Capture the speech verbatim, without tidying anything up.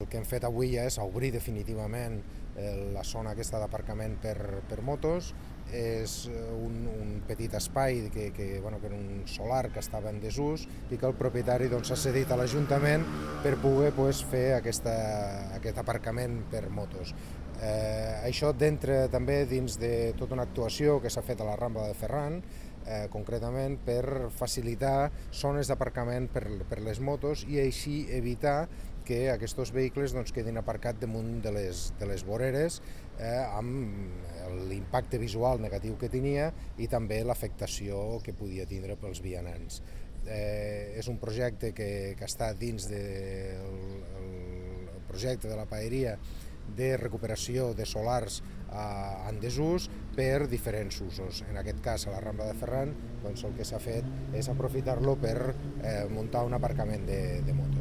que hem fet avui és obrir definitivament la zona aquesta d'aparcament per, per motos. És un, un petit espai que, que, bueno, que era un solar que estava en desús i que el propietari doncs, ha cedit a l'Ajuntament per poder pues, fer aquesta, aquest aparcament per motos. Eh, això d'entre també dins de tota una actuació que s'ha fet a la Rambla de Ferran, eh, concretament per facilitar zones d'aparcament per, per les motos i així evitar que aquests vehicles doncs, quedin aparcats damunt de les, de les voreres eh, amb l'impacte visual negatiu que tenia i també l'afectació que podia tindre pels vianants. Eh, és un projecte que, que està dins del de projecte de la paeria de recuperació de solars eh, en desús per diferents usos. En aquest cas, a la Rambla de Ferran, doncs, el que s'ha fet és aprofitar-lo per eh, muntar un aparcament de, de motos.